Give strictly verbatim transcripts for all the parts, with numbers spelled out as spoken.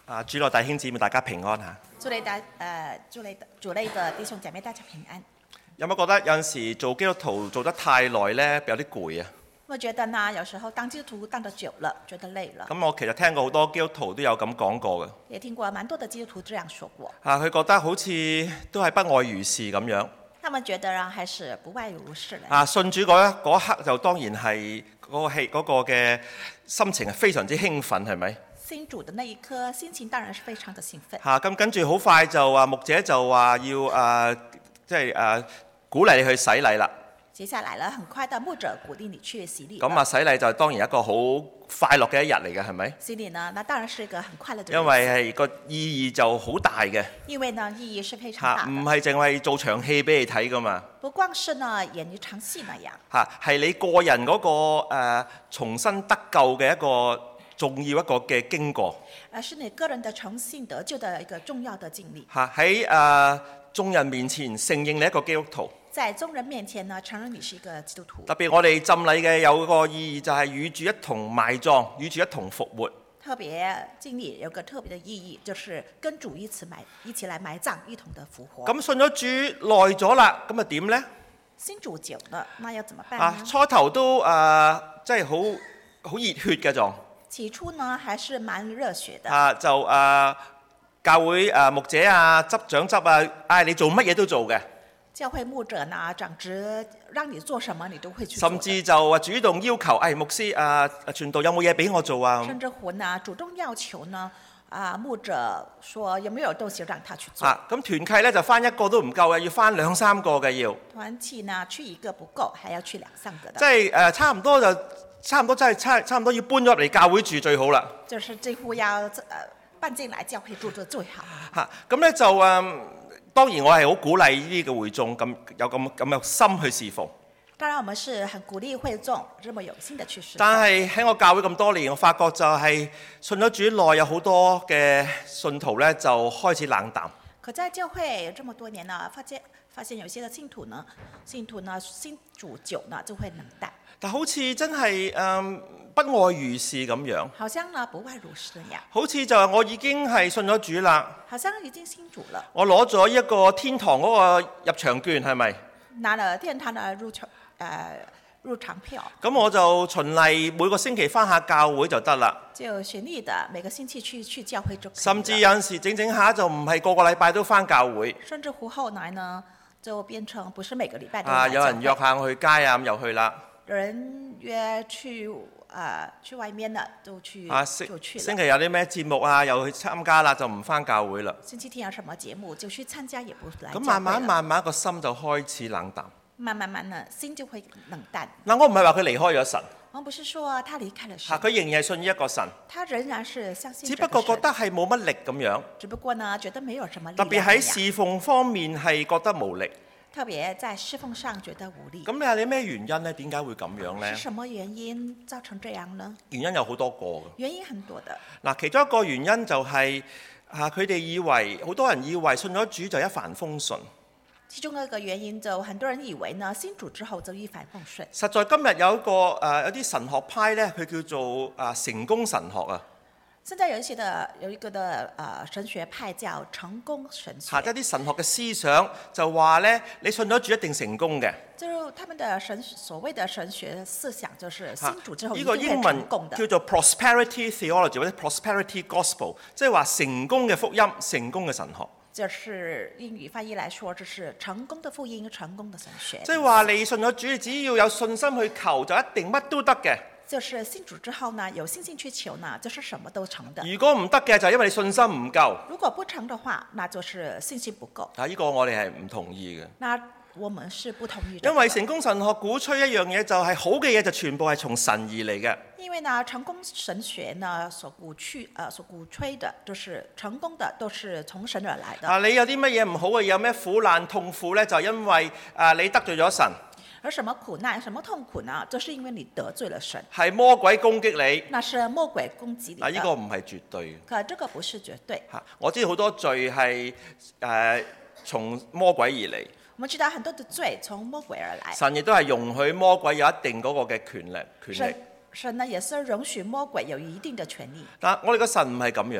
啊，主內弟兄姊妹，大家平安嚇。 祝你大誒，祝你主內嘅弟兄姐妹大家平安。 有冇覺得有陣時做基督徒做得太耐咧，有啲攰啊？ 我覺得呢，有時候當基督徒當得久了，覺得累了。 咁我其實聽過好多基督徒都有咁講過嘅。 也聽過蠻多的基督徒這樣說過。 啊，佢覺得好似都係不外如是咁樣。 他們覺得呢，還是不外如是咧。 啊，信主嗰一嗰一刻就當然係嗰個氣嗰個嘅心情係非常之興奮，係咪？ 信主的那一刻，心情當然是非常的興奮。 嚇、啊，咁跟住好快就話牧者就話要誒，即係誒鼓勵你去洗禮啦。 接下來呢，很快的牧者鼓勵你去洗禮。 咁啊，洗禮就當然一個好快樂嘅一日嚟嘅，係咪？ 洗禮呢，那當然是一個很快樂的日子。 因為係個意義就好大嘅。 因為呢，意義是非常大的。 唔係淨係做場戲俾你睇噶嘛。 不光是呢演一場戲那樣。 嚇，係你個人嗰、那個、呃、重新得救嘅一個重要一個嘅經過。 而是你個人的重新得救的一個重要的經歷。 嚇，喺誒眾人面前承認你一個基督徒。 在眾人面前呢，承認你是一個基督徒。 特別我哋浸禮嘅有個意義就係與主一同埋葬，與主一同復活。 特別經歷有個特別的意義，就是跟主一起埋一起來埋葬，一同的復活。 咁信咗主耐咗啦，咁啊點呢？ 信主久了，那要怎麼辦啊， 呢？ 初頭都誒，即係好好熱血嘅狀。 起初呢，還是蠻熱血的。 啊，就誒、呃、教會誒、呃、牧者啊、執長執啊，嗌、哎、你做乜嘢都做嘅。 教會牧者呢、長職，讓你做什麼你都會去做。 甚至就話主動要求，誒、哎、牧師啊、傳道有冇嘢俾我做啊？ 甚至乎呢，主動要求呢，啊牧者說有沒有東西讓他去做？ 啊，咁團契咧就翻一個都唔夠嘅，要翻兩三個嘅要。 團契呢，去一個不夠，還要去兩三個的。 即係誒、呃，差唔多就差唔多真係差差唔多要搬咗入嚟教會住最好啦。 就是幾乎要誒、呃、搬進來教會住就最好。 嚇、啊，咁咧就誒。呃當然我係好鼓勵呢啲嘅會眾咁有咁咁有心去侍奉。 當然我們是很鼓勵會眾這麼有心的去侍奉。 但係喺我教會咁多年，我發覺就係信咗主內有好多嘅信徒咧，就開始冷淡。 可在教會這麼多年呢，發現發現有些嘅信徒呢，信徒呢信主久呢就會冷淡。 但好似真係誒、嗯、不外如是咁樣。 好像呢不外如是那樣。 好似就係我已經係信咗主啦。 好像已經信主了。 我攞咗一個天堂嗰個入場券係咪？ 拿了天堂的入場誒、呃、入場票。 咁我就循例每個星期返下教會就得啦。 就循例的每個星期去去教會就可以。 甚至有陣時整整下就唔係個個禮拜都返教會。 甚至乎後來呢就變成不是每個禮拜都啊，有人約下我去街啊，咁又去啦。 有人約去啊、呃，去外面啦，都去啊， 就去了。 星期有啲咩節目啊，又去參加啦，就唔返教會啦。 星期天有什麼節目就去參加，也不來。 咁慢慢慢慢個心就開始冷淡。 慢慢慢呢，心就會冷淡。 嗱，我唔係話佢離開咗神。 我不是說他離開了神。 嚇，佢仍然係信一個神。 他仍然是相信。 只不過覺得係冇乜力咁樣。 只不過呢，覺得沒有什麼力。 特別喺侍奉方面係覺得無力。 特別在侍奉上覺得無力。 咁你話你咩原因呢？點解會咁樣呢？ 是什麼原因造成這樣呢？ 原因有好多個嘅。 原因很多的。 嗱，其中一個原因就係、是、啊，佢哋以為好多人以為信咗主就一帆風順。 其中一個原因就很多人以為呢，信主之後就一帆風順。 實在今日有一個誒、呃、有啲神學派咧，佢叫做啊、呃、成功神學啊。 現在有一些的有一個的呃神學派叫成功神學。 嚇，一啲神學嘅思想就話咧，你信咗主一定成功嘅。 就他們的神所謂的神學思想，就是信主之後一定會成功的。呢個英文叫做 prosperity theology 或者 prosperity gospel， 即係話成功嘅福音、成功嘅神學。 就是英語翻譯來說，就是成功的福音、成功的神學。 即係話你信咗主，只要有信心去求，就一定乜都得嘅。 就是信主之後呢，有信心去求呢，就是什麼都成的。 如果唔得嘅，就係因為你信心唔夠。 如果不成的話，那就是信心不夠。 啊，呢個我哋係唔同意嘅。 那我們是不同意的。 因為成功神學鼓吹一樣嘢，就係好嘅嘢就全部係從神而嚟嘅。 因為呢，成功神學呢所鼓吹，呃所鼓吹的，就是成功的都是從神而來的。 啊，你有啲乜嘢唔好嘅，有咩苦難痛苦咧？就係因為啊，你得罪咗神。 而什麼苦難、什麼痛苦呢？就是因為你得罪了神。 係魔鬼攻擊你。 那是魔鬼攻擊你。 嗱，呢個唔係絕對。 可這個不是絕對。 嚇，我知道好多罪係誒、呃、從魔鬼而嚟。 我們知道很多的罪從魔鬼而來。 神亦都係容許魔鬼有一定嗰個嘅權力權力。 神神呢也是容許魔鬼有一定的權利。 但我哋個神唔係咁樣。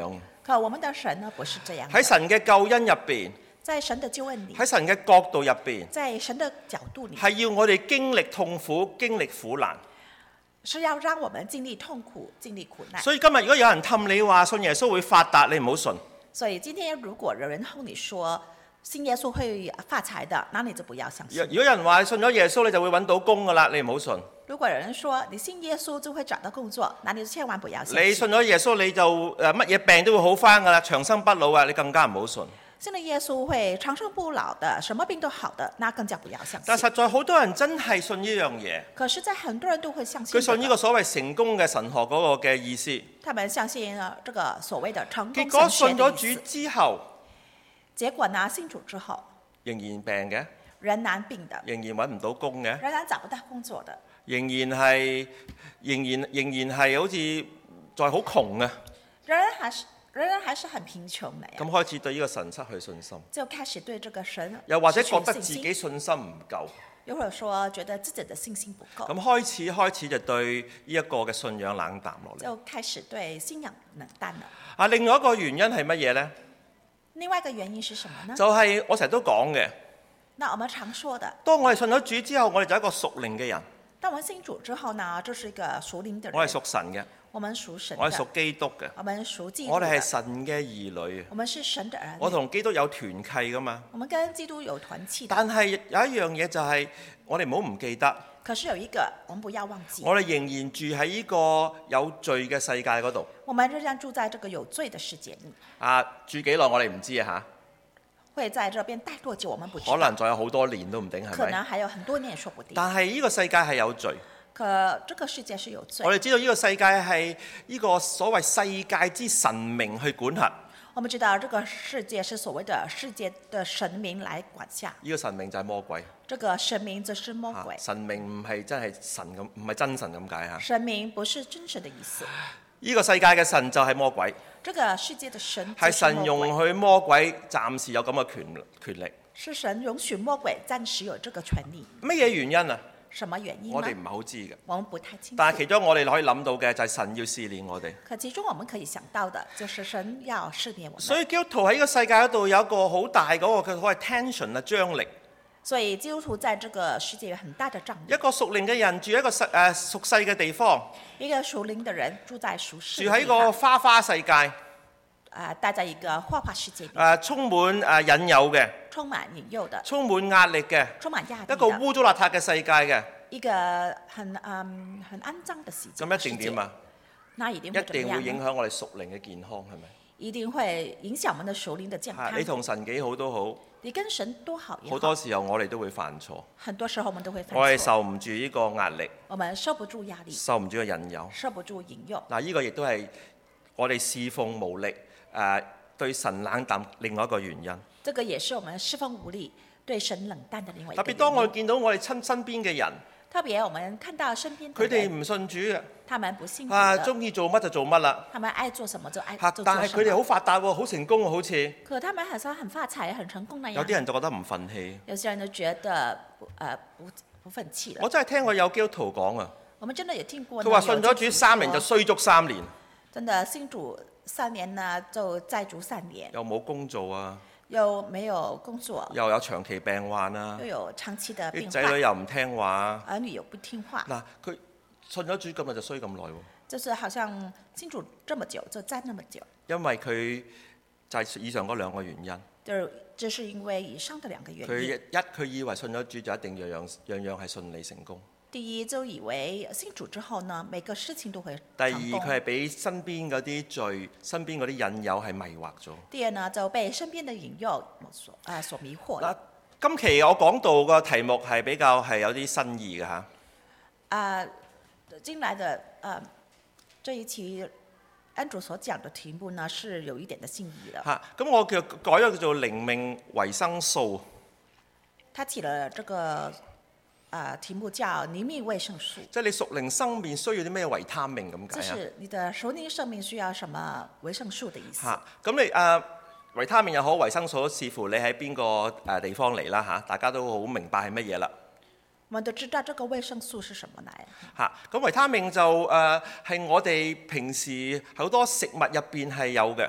可我們的神呢，不是這樣的。 喺神嘅救恩入邊， 在神的救恩裏， 喺神嘅角度入邊， 在神的角度裏， 係要我哋經歷痛苦、經歷苦難。 是要讓我們經歷痛苦、經歷苦難。 所以今日如果有人氹你話信耶穌會發達，你唔好信。 所以今天如果有人哄你說信耶穌會發財的，那你就不要相信。 如果有人話信咗耶穌你就會揾到工噶啦，你唔好信。 如果有人說你信耶穌就會找到工作，那你就千萬不要相信。 你信咗耶穌你就誒乜嘢病都會好翻噶啦，長生不老啊，你更加唔好信。 信了耶穌會長生不老的，什麼病都好的，那更加不要相信。 但實在好多人真係信呢樣嘢。 可是，在很多人都會相信。 佢信呢個所謂成功嘅神學嗰個嘅意思。 他們相信啊，這個所謂的成功神學的意思。 結果信咗主之後， 結果呢，信主之後仍然病嘅， 仍然病的， 仍然揾唔到工嘅， 仍然找不到工作的， 仍然係仍然仍然係好似在好窮啊。 仍然還是。仍然還是很貧窮的呀。 咁開始對呢個神失去信心， 就開始對這個神， 又或者覺得自己信心唔夠， 又或者說覺得自己的信心不夠。 咁開始開始就對呢一個嘅信仰冷淡落嚟， 就開始對信仰冷淡了。 啊，另外一個原因係乜嘢呢？ 另外一個原因是什麼呢？ 就係我成日都講嘅。 那我們常說的， 當我哋信咗主之後，我哋就係一個屬靈嘅人。 當我們信主之後呢，就是一個屬靈的人。 我係屬神嘅。 我們屬神的， 我係屬基督嘅。 我們屬基督的。 我哋係神嘅兒女。 我們是神的兒女。 我同基督有團契噶嘛。 我們跟基督有團契。 但係有一樣嘢就係、是、我哋唔好唔記得。 可是有一個，我們不要忘記。 我哋仍然住喺呢個有罪嘅世界嗰度。 我們仍然住在這個有罪的世界裏。 啊，住幾耐我哋唔知啊嚇。 會在這邊待多久我們不知道。 可能仲有好多年都唔定係咪？ 可能還有很多年說不定。 但係呢個世界係有罪。 可這個世界是有罪。 我哋知道呢個世界係呢個所謂世界之神明去管轄。 我們知道這個世界是所謂的世界的神明來管轄。 呢個神明就係魔鬼。 這個神明就是魔鬼。 神明唔係真係神咁，唔係真神咁解嚇。 神明不是真實的意思。 呢個世界嘅神就係魔鬼。 這個世界的神係神容許魔鬼暫時有咁嘅權權力。 是神容許魔鬼暫時有這個權利。 乜嘢原因啊？ 什麼原因？ 我哋唔係好知嘅。 我們不太清楚。 但係其中我哋可以諗到嘅就係神要試煉我哋。 可其中我們可以想到的，就是神要試煉我們。 所以基督徒喺呢個世界嗰度有一個好大嗰個嘅所謂 tension 啊，張力。 所以基督徒在這個世界有很大的張力。 一個屬靈嘅人住喺一個世誒屬世嘅地方。 一個屬靈嘅人住在屬世。 住喺個花花世界。 啊，待在一個花花世界裏。 誒，充滿誒引誘嘅。 充滿引誘的。 充滿壓力嘅。 充滿壓力。 一個污糟邋遢嘅世界嘅。 一個很嗯很骯髒的世界。 咁一定點啊？ 那一定會一定會影響我哋屬靈嘅健康，係咪？ 一定會影響我們的屬靈的健康。 你同神幾好都好。 你跟神多好也好。 好多時候我哋都會犯錯。 很多時候我們都會犯錯。 我哋受唔住呢個壓力。 我們受不住壓力。 受唔住個引誘。 受不住引誘。 嗱，呢個亦都係我哋侍奉無力誒、呃、對神冷淡另外一個原因。 這個也是我們侍奉無力對神冷淡的另外一個原因。 特別當我哋見到我哋親身邊嘅人。 特別我們看到身邊， 佢哋唔信主嘅， 他們不信主啊，中意做乜就做乜啦。 他們愛做什麼就愛做什麼。但係佢哋好發達喎，好成功喎，好似。 可他們好像很發財、很成功那樣。 有啲人就覺得唔憤氣。 有些人就覺得不誒、呃、不不憤氣了。 我真係聽過有基督徒講啊。 我們真的有聽過。 佢話信咗主三年就衰足三年。 真的信主三年呢就債足三年。 又冇工做啊。 又沒有工作， 又有長期病患啊， 又有長期的病患， 啲仔女又唔聽話， 兒女又不聽話。 嗱，佢信咗主今日就衰咁耐喎。 就是好像信主這麼久就爭那麼久。 因為佢就係以上嗰兩個原因。 就就是因為以上的兩個原因。 佢一佢以為信咗主就一定樣樣樣樣係順利成功。 第一就以為信主之後呢，每個事情都會成功。 第二佢係俾身邊嗰啲罪、身邊嗰啲引誘係迷惑咗。 第二呢就被身邊的引誘所啊、呃、所迷惑了。 今期我講到個題目係比較係有啲新意嘅嚇。 啊，進來的啊、呃，這一期安主所講的題目呢是有一點的新意的。 嚇，咁我叫改咗叫做靈命維生素。 他起了這個。啊、呃，題目叫靈命維生素。 即係你屬靈生命需要啲咩維他命咁解啊？ 即是你的屬靈生命需要什麼維生素的意思？ 嚇，咁你誒、呃、維他命又好，維生素，視乎你喺邊個誒地方嚟啦嚇，大家都好明白係乜嘢啦。 我們都知道這個維生素是什麼嚟？ 嚇，咁維他命就誒係、呃、我哋平時好多食物入邊係有嘅。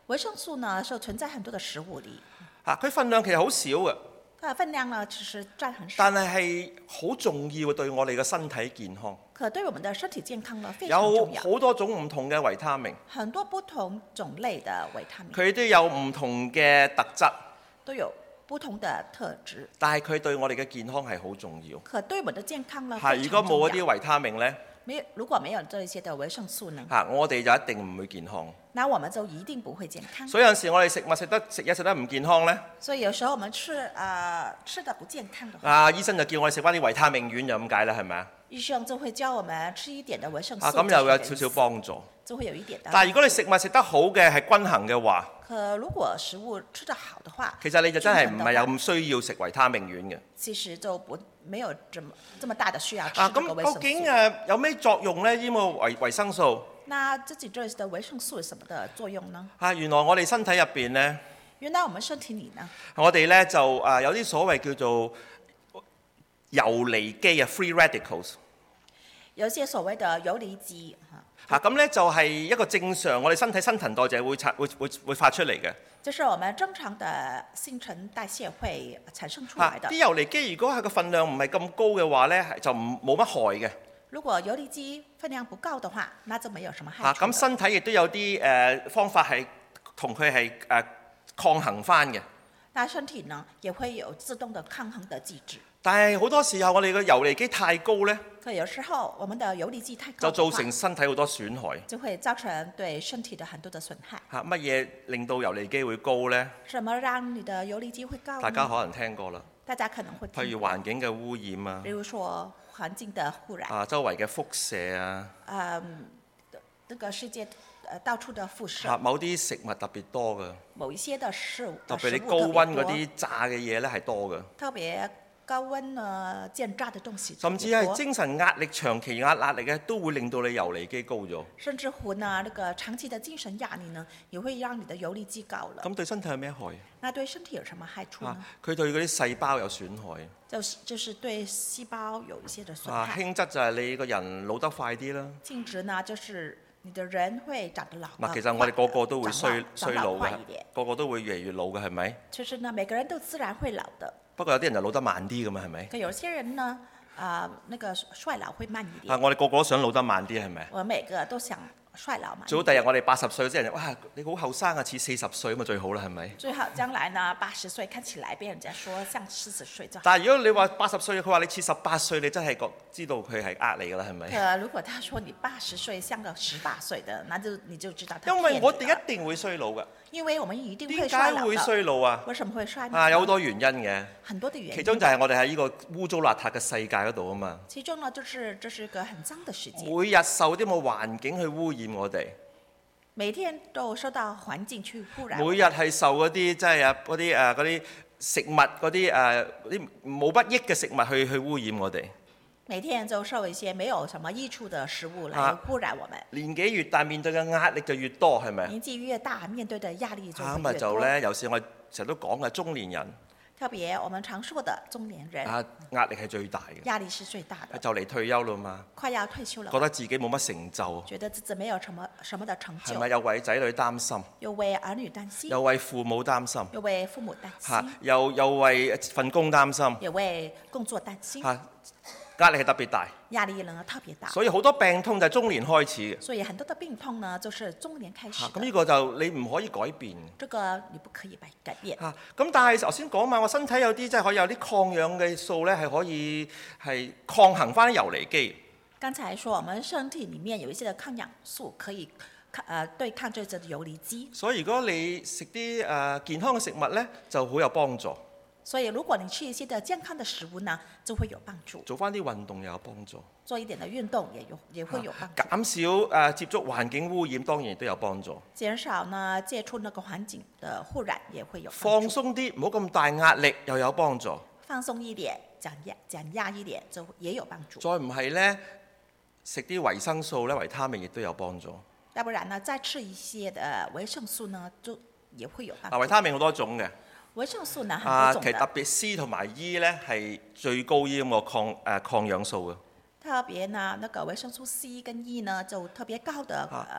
維生素呢是存在很多的食物裏， 嚇，佢份量其實好少嘅， 它的分量呢其實佔很少， 但係係好重要對我哋嘅身體健康。 可對我們的身體健康呢非常有重要。 好多種唔同嘅維他命， 很多不同種類的維他命佢都有唔同嘅特質， 都有不同的特質， 但係佢對我哋嘅健康係好重要。 可對我們的健康呢嚇， 非如果常重要。 冇嗰啲維他命呢， 沒有如果沒有這一些的維生素呢， 嚇，我哋就一定唔會健康。 那我們就一定不會健康。 所以有陣時我哋食物食得食嘢食得唔健康呢， 所以有時候我們吃啊、呃、吃得不健康的話， 啊醫生就叫我哋食翻啲維他命丸就咁解啦，係咪啊？ 醫生就會教我們吃一點的維生素， 啊咁又有少少幫助。 就會有一點的。 但係如果你食物食得好嘅係均衡嘅話， 可如果食物吃得好的話， 其實你就真係唔係有均衡的話咁需要食維他命丸嘅。 其實就不沒有這麼這麼大的需要吃啊這個維生素。 咁究竟誒有咩作用呢？呢個維維生素那自己這的維生素有什麼的作用呢？ 啊，原來我哋身體入邊呢， 原來我們身體裡呢， 我哋呢就誒有啲所謂叫做游離基啊 （free radicals）。 有些所謂的游離基哈， 嚇咁咧就係一個正常我哋身體新陳代謝會產會會會發出嚟嘅。 就是我們正常的新陳代謝會產生出來的。 嚇啲游離基如果係個分量唔係咁高嘅話咧，係就唔冇乜害嘅。 如果游離基分量不高的話，那就沒有什麼害嚇處的。 咁身體亦都有啲誒、呃、方法係同佢係誒抗衡翻嘅。 那身體呢也會有自動的抗衡的機制。 但係好多時候我哋個游離基太高咧， 可有時候我們的游離基太就高的話， 造成身體好多損害。 就會造成對身體的很多的損害。 嚇乜嘢令到游離基會高咧？ 什麼讓你的游離基會高呢？ 大家可能聽過啦， 大家可能會聽過譬如環境嘅污染啊比，如說環境的污染， 啊周圍嘅輻射啊， 嗯，那個世界呃到處的輻嚇射， 某啲食物特別多嘅。 某一些的食物， 特別你食物高溫嗰特別多啲炸嘅嘢咧係多嘅， 特別高溫呢煎炸的東西特別多， 甚至係精神壓力、長期壓壓力嘅都會令到你游離基高咗。 甚至乎呢，那個長期的精神壓力呢，也會讓你的游離基高了。 咁對身體有咩害那對身體有什麼害處啊呢？？ 佢對嗰啲細胞有損害。 就是就是對細胞有一些的損啊， 害。 輕則就係你個人老得快啲啦。 性質呢，就是你的人會長得老嗱， 得其實我哋個個都會長衰老長老衰老嘅快一點， 個個都會越嚟越老嘅，係咪？ 其實呢，每個人都自然會老的。 不過有啲人就老得慢啲咁嘛，係咪？ 可有些人呢，啊、那個衰老會慢一啊， 點。 我哋個個都想老得慢啲，係咪？ 我每個都想衰老慢一點。 最好第日我哋八十歲，啲人哇，你好後生啊，似四十歲咁啊最好啦，係咪？ 最好將來呢，八十歲看起來被人家說像四十歲就好。 但係如果你話八十歲，佢話你似十八歲，你真係覺知道佢係呃你㗎啦，係咪？ 可如果他說你八十歲像個十八歲的，那就你就知道他因為騙你我哋了一定會衰老㗎。 因為我們一定會點解會衰老的。 衰老啊？ 為什麼會衰老？ 啊，有好多原因嘅， 很多的原因。 其中就係我哋喺呢個污糟邋遢嘅世界嗰度啊嘛。 其中呢，就是這是一個很髒的世界， 每日受啲咁嘅環境去污染我哋， 每天都受到環境去污染。 每日係受嗰啲即係啊嗰啲誒嗰啲食物嗰啲誒嗰啲冇不益嘅食物去去污染我哋。 每天就受一些沒有什麼益處的食物來啊污染我們。 年紀越大，面對嘅壓力就越多，係咪？ 年紀越大，面對的壓力就啊咁啊會越多。 就咧，有時我成日都講嘅中年人特別我們常說的中年人， 啊，壓力係最大嘅， 壓力是最大的， 就嚟退休啦嘛， 快要退休了覺，得自己冇乜成就， 覺得自己沒有什麼什麼的成就係咪，又為仔女擔心， 又為兒女擔心， 又為父母擔心， 又為父母擔嚇心，， 又又為份工擔心， 也為工作擔心， 嚇，壓力係特別大， 壓力呢特別大。 所以好多病痛就係中年開始嘅。 所以很多的病痛呢，就是中年開始嚇，咁的。 呢個就你唔可以改變嘅。 這個你不可以改改變。 嚇，咁但係頭先講嘛，我身體有啲即係可以有啲抗氧嘅素咧，係可以係抗衡翻啲游離基。 剛才說我們身體裡面有一些的抗氧素可以抗呃對抗這隻游離基， 所以如果你食啲誒健康嘅食物咧，就好有幫助。 所以如果你吃一些的健康的食物呢，就會有幫助。 做翻啲運動又有幫助。 做一點的運動也有也會有幫助。 減少誒、呃、接觸環境污染，當然亦都有幫助。 減少呢接觸那個環境的污染也會有幫放助。 鬆啲，唔好咁大壓力，又有幫助。 放鬆一點，減壓減壓一點就也有幫助。 再唔係咧，食啲維生素咧、維他命亦都有幫助。 要不然呢，再吃一些的維生素呢，就也會有幫嗱， 助。 維他命好多種嘅。 維生素呢， 啊， 很多種的。 其實特別 C 同埋 E 咧係最高呢咁個抗誒、呃、抗氧素嘅。 特別呢，那個維生素 C 跟 E 呢，就特別高的呃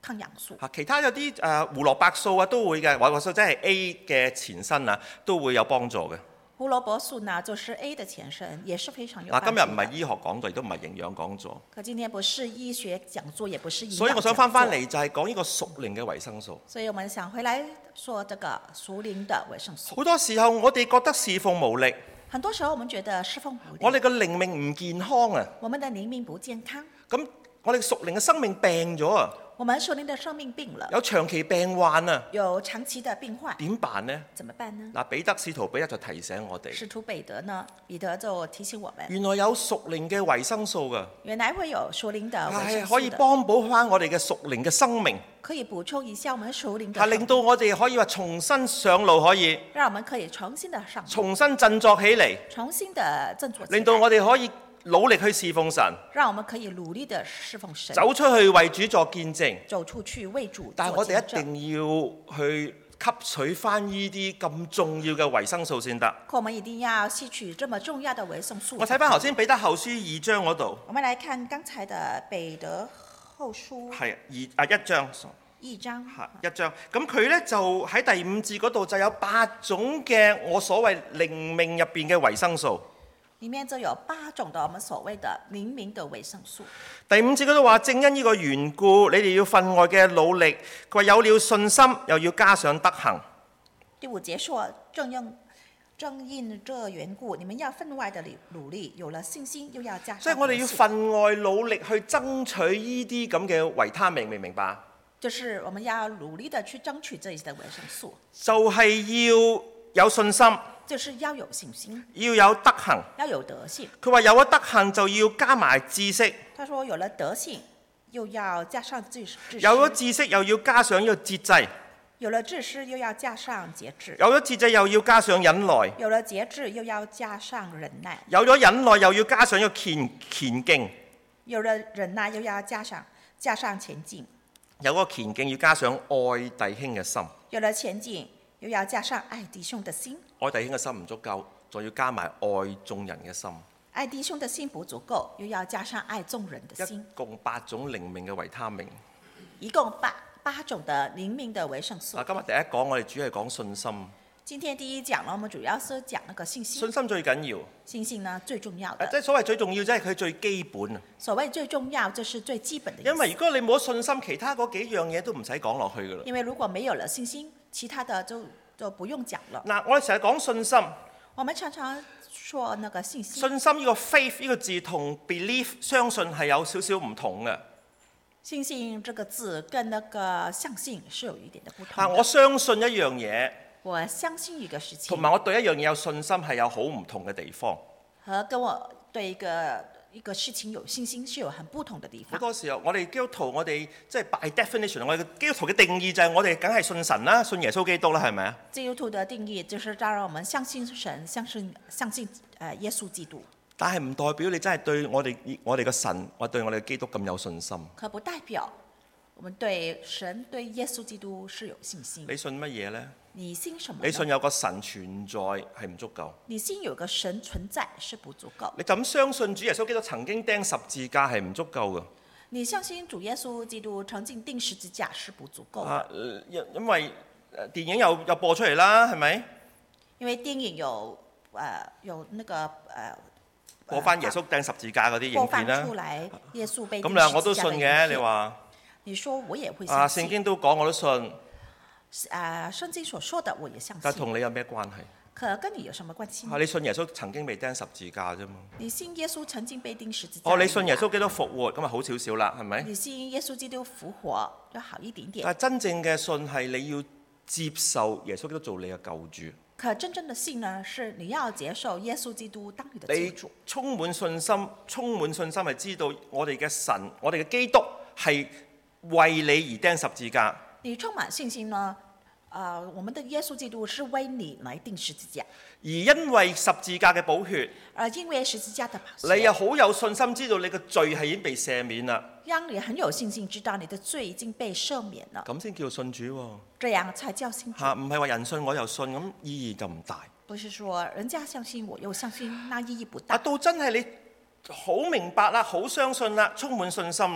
抗氧素。 嚇，其他有啲誒胡蘿蔔素啊都會嘅，胡蘿蔔素即係 A 嘅前身啊，都會有幫助嘅。 胡蘿蔔素呢，就是 A 的前身，也是非常有嗱， 幫助的。 今日唔係醫學講座，亦都唔係營養講座， 可今天不是醫學講座，也不是營養講座。 所以我想翻翻嚟就係講呢個屬靈嘅維生素。 所以我們想回來說這個屬靈的維生素。 好多時候我哋覺得侍奉無力， 很多時候我們覺得侍奉無力， 我哋嘅靈命唔健康啊， 我們的靈命不健康， 咁我哋屬靈嘅生命病咗啊， 我們屬靈的生命病了， 有長期病患啊， 有長期的病患， 點辦呢？ 怎麼辦呢？ 嗱，彼得使徒彼得就提醒我哋， 使徒彼得呢？彼得就提醒我們， 原來有屬靈嘅維生素㗎， 原來會有屬靈的維生係素的， 可以幫補翻我哋嘅屬靈嘅生命， 可以補充一下我們屬靈的係生命， 令到我哋可以話重新上路，可以讓我們可以重新的上路， 重新振作起嚟， 重新的振作起來， 令到我哋可以努力去侍奉神， 讓我們可以努力的侍奉神， 走出去為主作見證。 走出去為主但係我做見證。 哋一定要去吸取翻呢啲咁重要嘅維生素先得。 可我們一定要吸取這麼重要的維生素。 我睇翻頭先彼得後書二章嗰度， 我們來看剛才的彼得後書係二啊一章， 一章， 係一章。咁佢咧就喺第五節嗰度就有八種嘅我所謂靈命入邊嘅維生素。 裡面就有八種的我們所謂的靈命的維生素。 第五節嗰度話，正因呢個緣故，你哋要分外嘅努力。佢話有了信心，又要加上德行。 第五節說，正因正因這緣故，你們要分外的努力，有了信心，又要加上德行。 所以我哋要分外努力去爭取呢啲咁嘅維他命，明唔明白？ 就是我們要努力的去爭取這些的維生素， 就係要有信心， 就是要有信心， 要有德行。 要有德性。 佢話有咗德行就要加埋知識， 他說有了德性，又要加上知知識。 有咗知識又要加上呢個節制， 有了知識又要加上節制。 有咗節制又要加上忍耐， 有了節制又要加上忍耐。 有咗忍耐又要加上呢個虔虔敬， 有了忍耐又要加上加上前進。 有個虔敬要加上愛弟兄嘅心， 有了前進又要加上愛弟兄的心。 愛弟兄嘅心唔足夠，仲要加埋愛眾人嘅心。 愛弟兄的心不足夠，又要加上愛眾人的心。 一共八種靈命嘅維他命。 一共八八種的靈命的維生素。 啊，今日第一講我哋主要係講信心。 今天第一講呢，我們主要是講那個信心。 信心最緊要。 信心呢最重要啊， 的。 即係所謂最重要，即係佢最基本啊。 所謂最重要，這是最基本的意思。 因為如果你冇咗信心，其他嗰幾樣嘢都唔使講落去噶啦。 因為如果沒有了信心，其他的就就不用講了。 嗱，我哋成日講信心。 我們常常說那個信心。 信心呢個 faith 呢個字同 belief 相信係有少少唔同嘅。 信心這個字跟那個相信是有一點的不同的。 啊，我相信一樣嘢， 我相信一個事情， 同埋我對一樣嘢有信心係有好唔同嘅地方。 和跟我對一個一個事情有信心是有很不同的地好方。 多時候，我哋基督徒，我哋即係 by definition，我哋基督徒嘅定義就係我哋梗係信神啦，信耶穌基督啦，係咪啊？ 基督徒的定義就是讓我們相信神，相信相信誒耶穌基督。 但係唔代表你真係對我哋我哋嘅神或對我哋嘅基督咁有信心。 可不代表我們對神對耶穌基督是有信心。 你信乜嘢呢？ 你信什麼呢？ 你信有個神存在係唔足夠。 你信有個神存在是不足夠。 你就咁相信主耶穌基督曾經釘十字架係唔足夠嘅。 你相信主耶穌基督曾經釘十字架是不足夠的。 啊，因因為誒電影又又播出嚟啦，係咪？ 因為電影有誒、呃、有那個誒。呃播翻耶穌釘十字架嗰啲影播片啦。 放出來耶穌被釘咁你話我都十字架的影信嘅， 片你話？ 你說我也會啊， 相信。 聖經都講我都信。 啊，聖經所說的我也相信。 但同你有咩關係？ 可跟你有什麼關係呢？ 啊，你信耶穌曾經被釘十字架啫嘛。 你信耶穌曾經被釘十字架。 哦，你信耶穌基督復活，咁咪好少少啦，係咪？ 你信耶穌基督復活要好一點點。 但係真正嘅信係你要接受耶穌基督做你嘅救主。 可真正的信呢，是你要接受耶穌基督當你的你救主。 充滿信心，充滿信心係知道我哋嘅神，我哋嘅基督係為你而釘十字架。 你充滿信心呢？啊、呃，我們的耶穌基督是為你來釘十字架。 而因為十字架嘅寶血， 而因為十字架的寶血， 你又好有信心知道你嘅罪係已經被赦免啦。 讓你很有信心知道你的罪已經被赦免了。 咁先叫信主喎。 這樣才叫信主。 嚇，唔係話人信我又信，咁意義就唔大。 不是說人家相信我又相信，那意義不啊， 大。 到真係你好明白啦，好相信啦，充滿信心啦。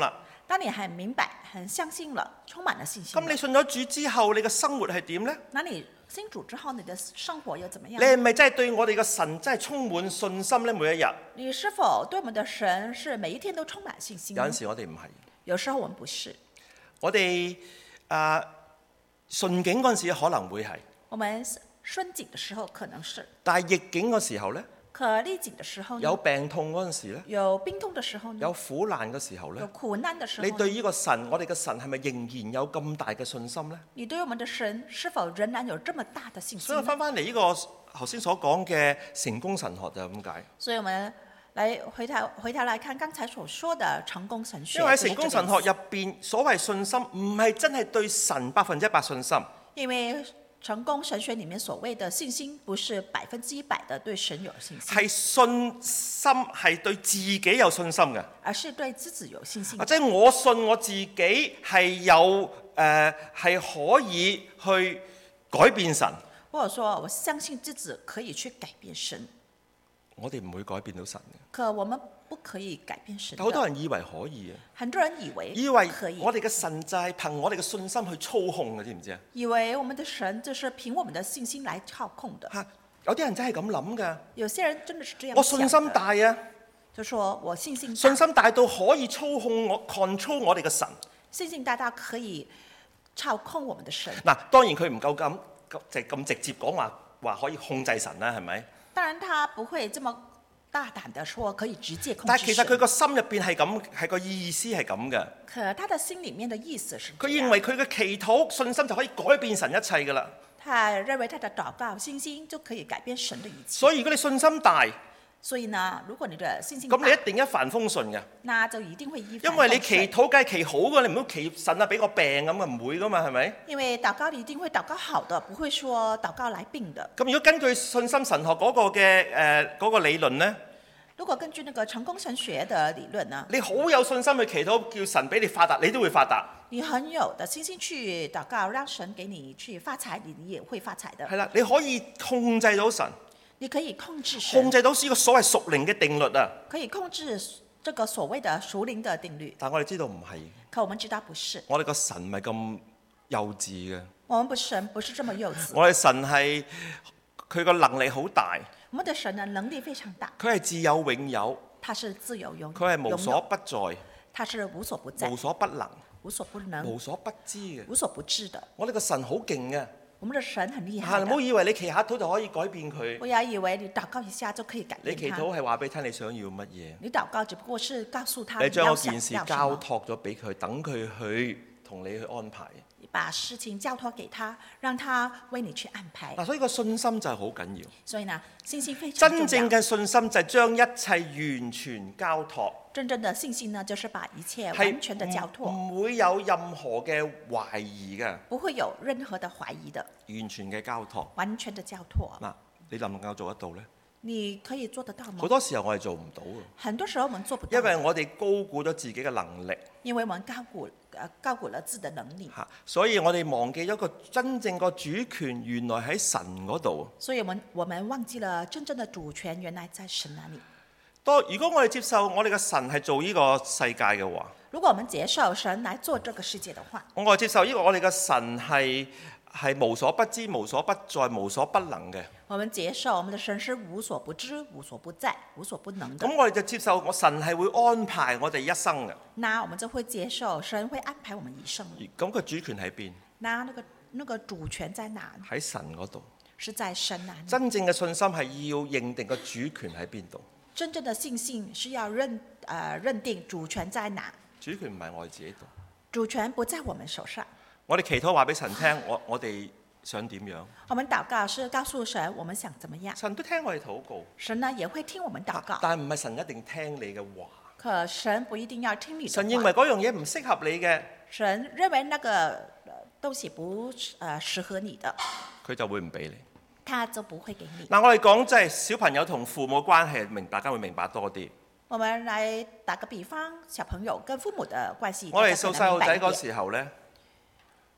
當你很明白、很相信了，充滿了信心了， 咁你信咗主之後，你嘅生活係點呢？ 那你信主之後，你的生活又怎麼樣？ 你係咪真係對我哋嘅神真係充滿信心呢？每一日你是否對我們的神是每一天都充滿信心？ 有陣時我哋唔係， 有時候我們不是。 我哋啊順境嗰陣時可能會係， 我們順境的時候可能是， 但係逆境嗰時候呢， 可逆境的時候呢， 有病痛嗰陣時呢， 有病痛的時候呢， 有苦難嘅時候有呢， 苦難的時候呢， 你對呢個神，我哋嘅神係咪仍然有咁大嘅信心呢？ 你對我們的神是否仍然有這麼大的信心呢？ 所以翻翻嚟呢個頭先所講嘅成功神學就係咁解。 所以我們來回頭回頭來看剛才所說的成功神學。 因為喺成功神學入邊，所謂信心唔係真係對神百分之一百信心。 因為成功神學裡面所謂的信心，不是百分之一百的對神有信心， 係信心係對自己有信心嘅， 而是對自己有信心。 或者我信我自己係有誒係、呃、可以去改變神。 或者說我相信自己可以去改變神。 我哋唔會改變到神嘅， 可我們不可以改變神的。 好多人以為可以啊， 很多人以為以為可以， 我哋嘅神就係憑我哋嘅信心去操控嘅，知唔知啊？ 以為我們的神就是憑我們的信心來操控的。 嚇，有啲人真係咁諗㗎。 有些人真的是這樣想的。 我信心大啊， 就說我信心大， 信心大到可以操控我 control 我哋嘅神。 信心大到可以操控我們的神。 嗱，當然佢唔夠咁就咁直接講話話可以控制神啦，係咪？ 當然，他不會這麼大膽的說可以直接控制神。 但係其實佢個心入邊係咁，係個意思係咁嘅。 可他的心裡面的意思是， 佢認為佢嘅祈禱信心就可以改變神一切㗎啦。 他認為他的禱告信心就可以改變神的一切。 所以如果你信心大， 所以呢，如果你的信心大， 咁你一定一帆風順嘅。 那就一定會一帆風順。 因為你祈禱梗係祈好㗎，你唔好祈神啊俾個病咁啊，唔會㗎嘛，係咪？ 因為禱告你一定會禱告好的，不會說禱告來病的。 咁如果根據信心神學嗰個嘅誒嗰個理論呢， 如果根據那個成功神學的理論呢， 你好有信心去祈禱，叫神俾你發達，你都會發達。 你很有的信心去禱告，讓神給你去發財，你也會發財的。 係啦，你可以控制到神， 你可以控制神， 控制到呢個所謂屬靈嘅定律啊。 可以控制這個所謂的屬靈的定律。 但我哋知道唔係， 可我們知道不是。 我哋個神唔係咁幼稚嘅。 我們不是神不是這麼幼稚。 我哋神係佢個能力好大。 我們的神呢能力非常大。 佢係自有永有。 他是自有永有。 佢係無所不在。 他是無所不在。 無所不能。 無所不能。 無所不知嘅。 無所不知的。 我哋個神好勁嘅。 我們的神很厲害。 嚇！你唔好以為你祈下禱就可以改變佢。 不要以為你禱告一下就可以改變他。 你祈禱係話俾佢聽你想要乜嘢。 你禱告只不過是告訴他你將要嗰件事交託咗俾佢，等佢去同你去安排。 你把事情交託給他，讓他為你去安排。 嗱，所以個信心就係好緊要。 所以呢，信心非常重要。 真正嘅信心就係將一切完全交託。 真正的信心呢，就是把一切完全的交託， 唔會有任何嘅懷疑嘅。 不會有任何的懷疑的。 完全嘅交託。 完全的交託。 嗱，你能唔能夠做得到呢？ 你可以做得到嗎？ 好多時候我哋做唔到啊。 很多時候我們做不到。 因為我哋高估咗自己嘅能力。 因為我們高估，呃，高估了自己的能力。 嚇，所以我哋忘記咗個真正個主權原來喺神嗰度。 所以我們我們忘記了真正的主權原來在神那裡。 多，如果我哋接受我哋嘅神係做呢個世界嘅話， 如果我們接受神來做這個世界的話， 我哋接受呢個我哋嘅神係係無所不知、無所不在、無所不能嘅。 我們接受我們的神是無所不知、無所不在、無所不能的。 咁我哋就接受我神係會安排我哋一生嘅。 那我們就會接受神會安排我們一生。 咁個主權喺邊？ 那那個那個主權在哪？ 喺神嗰度。 是在神那裡。 真正嘅信心係要認定個主權喺邊度。 真正的信心是要認，呃，認定主權在哪。 主權唔係我哋自己度。 主權不在我們手上。 我哋祈禱話俾神聽，我我哋想點樣？ 我們禱告是告訴神我們想怎麼樣。 神都聽我哋禱告。 神呢也會聽我們禱告。 但係唔係神一定聽你嘅話。 可神不一定要聽你的話。 神認為嗰樣嘢唔適合你嘅。 神認為那個東西不呃適合你的， 佢就會唔俾你。 他就不會給你。 嗱，我哋講即係小朋友同父母關係，明大家會明白多啲。 我們來打個比方，小朋友跟父母的關係。 我哋掃細路仔嗰時候咧，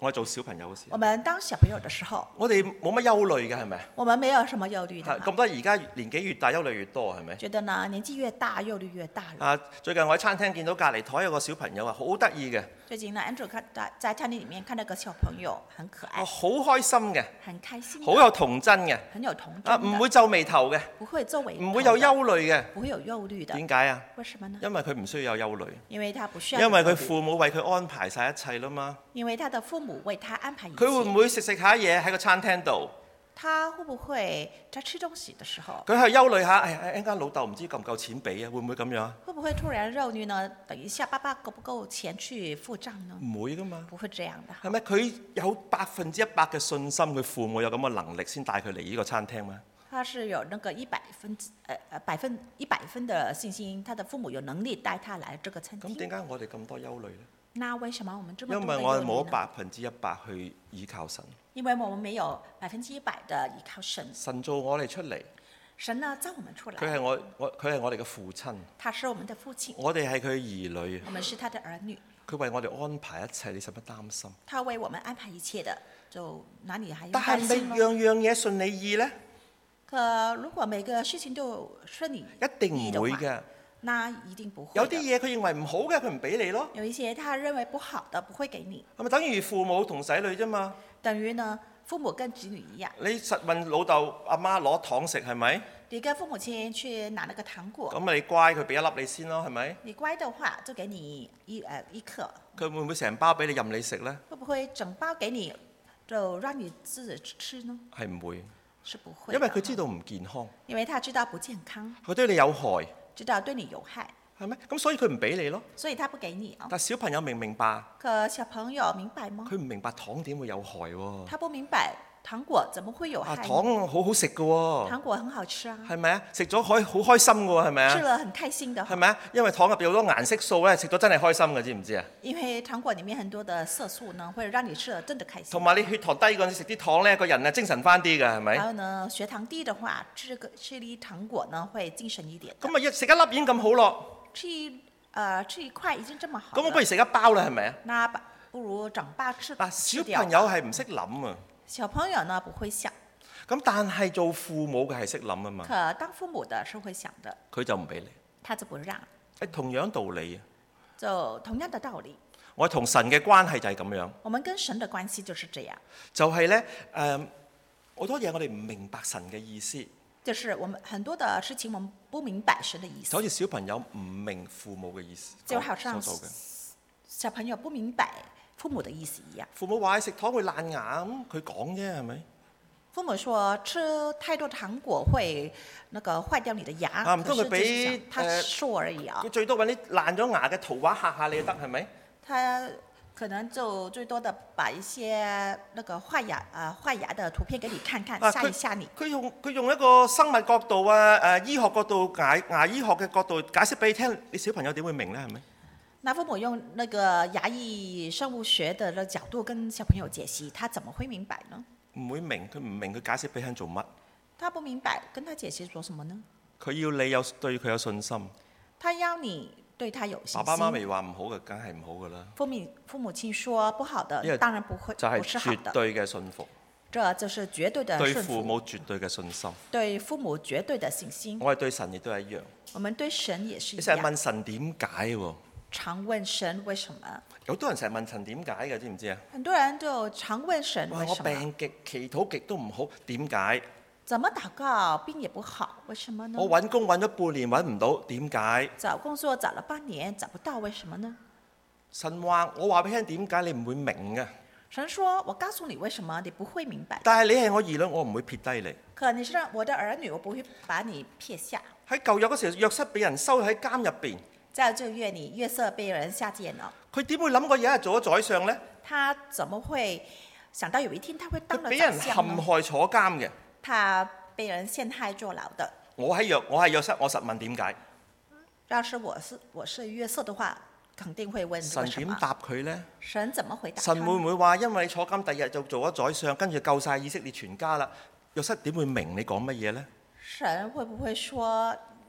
我哋做小朋友嘅時候， 我們當小朋友的時候， 我哋冇乜憂慮嘅係咪？ 我們沒有什麼憂慮係的嘛， 咁多而家年紀越大，憂慮越多係咪？ 覺得呢年紀越大憂慮越大了。 啊！最近我喺餐廳見到隔離台有個小朋友啊，好得意嘅， 最近呢 Andrew 看在在餐廳裡面看到個小朋友很可愛， 啊好開心嘅， 很開心的， 好有童真嘅， 很有童啊真的， 唔會皺眉頭嘅， 不會皺眉頭的， 唔會有憂慮嘅。 不會有憂慮的。 點解啊？ 為什麼呢？ 因為佢唔需要有憂慮， 因為他不需要有因為佢憂慮， 父母為佢安排晒一切啦嘛。 因為他的父母為他安排一切。 佢會唔會食食下嘢喺個餐廳度？ 他會不會在吃東西的時候， 佢係憂慮下，誒誒，一間老豆唔知夠唔夠錢俾啊？會唔會咁樣啊？ 會不會突然憂慮呢？等一下爸爸夠不夠錢去付賬呢？ 唔會噶嘛， 不會這樣的。 係咪？佢有百分之一百嘅信心，佢父母有咁嘅能力先帶佢嚟呢個餐廳咩？ 他是有那個一百分，呃呃百分一百分的信心，他的父母有能力帶他來這個餐廳。 咁點解我哋咁多憂慮呢？ 那為什麼我們這麼因多的為我哋冇憂慮呢？ 百分之一百去依靠神。 因為我們沒有百分之一百的依靠神。 神做我哋出嚟， 神呢造我們出來， 佢係我我佢係我哋嘅父親， 他是我們的父親， 我哋係佢兒女， 我們是他的兒女， 佢為我哋安排一切，你使乜擔心？ 他為我們安排一切的，就哪裡還但係擔心咪咯？ 樣樣嘢順你意呢？ 可如果每個事情都順利一定唔會意的話， 嘅。 那一定不會的。 有啲嘢佢認為唔好嘅，佢唔俾你咯。 有一些他認為不好的不會給你， 係咪等於父母同仔女啫嘛？ 等於呢父母跟子女一樣。 你實問老豆阿媽攞糖食係咪？ 你跟父母親去拿那個糖果， 咁咪你乖，佢俾一粒你先咯，係咪？ 你乖的話就給你一呃一顆， 佢會唔會成包俾你任你食呢？ 會不會整包給你就讓你自己吃呢？ 係唔會， 是不會的， 因為佢知道唔健康， 因為他知道不健康， 佢對你有害， 知道對你有害， 係咪？咁所以佢唔俾你咯。 所以他不給你啊。 但小朋友明唔明白？ 可小朋友明白嗎？ 佢唔明白糖點會有害喎。 他不明白糖果怎麼會有害啊， 呢？ 糖好好食嘅喎， 糖果很好吃啊， 係咪啊？食咗可以好開心嘅喎，係咪啊？ 吃了很開心的。 係咪啊？因為糖入邊好多顏色素咧，食咗真係開心嘅，知唔知啊？ 因為糖果裡面很多的色素呢，會讓你吃了真的開心。 同埋你血糖低嗰陣時食啲糖咧，個人啊精神翻啲嘅，係咪？ 還有呢，血糖低的話，吃個吃粒糖果呢，會精神一點的。 咁啊，一食一粒已經咁好咯， 吃一呃吃一塊已經這麼好了， 咁我不如食一包啦，係咪啊？ 那不不如整包吃嗱，小吃掉朋友係唔識諗啊， 小朋友呢不會想， 咁但係做父母嘅係識諗啊嘛， 可當父母的是會想的， 佢就唔俾你。 他就不讓。 誒，同樣道理啊， 就同樣的道理， 我同神嘅關係就係咁樣， 我們跟神的關係就是這樣， 就係咧誒好多嘢我哋唔明白神嘅意思， 就是我們很多的事情我們不明白神的意思就好，似小朋友唔明父母嘅意思， 就好像所做嘅。 小朋友不明白父母的意思一樣。 父母話你食糖會爛牙，咁佢講啫，係咪？ 父母說吃太多糖果會那個壞掉你的牙， 啊唔通佢可是就是俾想他說而已啊佢，最多揾啲爛咗牙嘅圖畫嚇下你就得，係咪？ 他可能就最多的把一些那個壞牙啊、壞牙的圖片給你看看， 啊嚇一嚇你。 佢用佢用一個生物角度啊，誒、醫學角度牙牙醫學嘅角度解釋俾你聽，你小朋友點會明呢？係咪？ 那父母用那個牙醫生物學的那個角度跟小朋友解析，他怎麼會明白呢？ 唔會明，佢唔明佢解釋俾你聽做乜？ 他不明白，跟他解析做什麼呢？ 佢要你有對佢有信心。 他要你對他有信心。 爸爸媽咪話唔好嘅，梗係唔好噶啦。 父母父母親說不好的因為， 當然不會， 就係不是好的。 絕對嘅信服， 這就是絕對的對順服， 父母絕對嘅信心。 對父母絕對的信心。 我哋對神亦都係一樣。 我們對神也是一你成日樣。 問神點解喎？ 常問神為什麼？ 有好多人成日問神點解嘅，知唔知啊？ 很多人就常問神哇！我為什麼？ 病極，祈禱極都唔好，點解？ 怎麼禱告病也不好，為什麼呢？ 我揾工揾咗半年揾唔到，點解？ 找工作找了半年找不到，為什麼呢？ 神話我話俾你聽點解，你唔會明嘅。 神說：我告訴你為什麼，你不會明白。 但係你係我兒女，我唔會撇低你。 可你是我的兒女，我不會把你撇下。 喺舊約嗰時候，約瑟俾人收喺監入邊， 在這月裏，約瑟被人下監了， 佢點會諗過有一日做咗宰相呢？ 他怎麼會想到有一天他會佢當了俾人陷宰相呢？ 害坐監嘅。 他被人陷害坐牢的。 我喺約，我係約瑟，我實問點解？ 要是我是我是約瑟的話，肯定會問神點為什麼？ 答佢呢？ 神怎麼回答他呢？ 神會唔會話因為你坐監，第日就做咗宰相，跟住救晒以色列全家啦？約瑟點會明你講乜嘢呢？ 神會不會說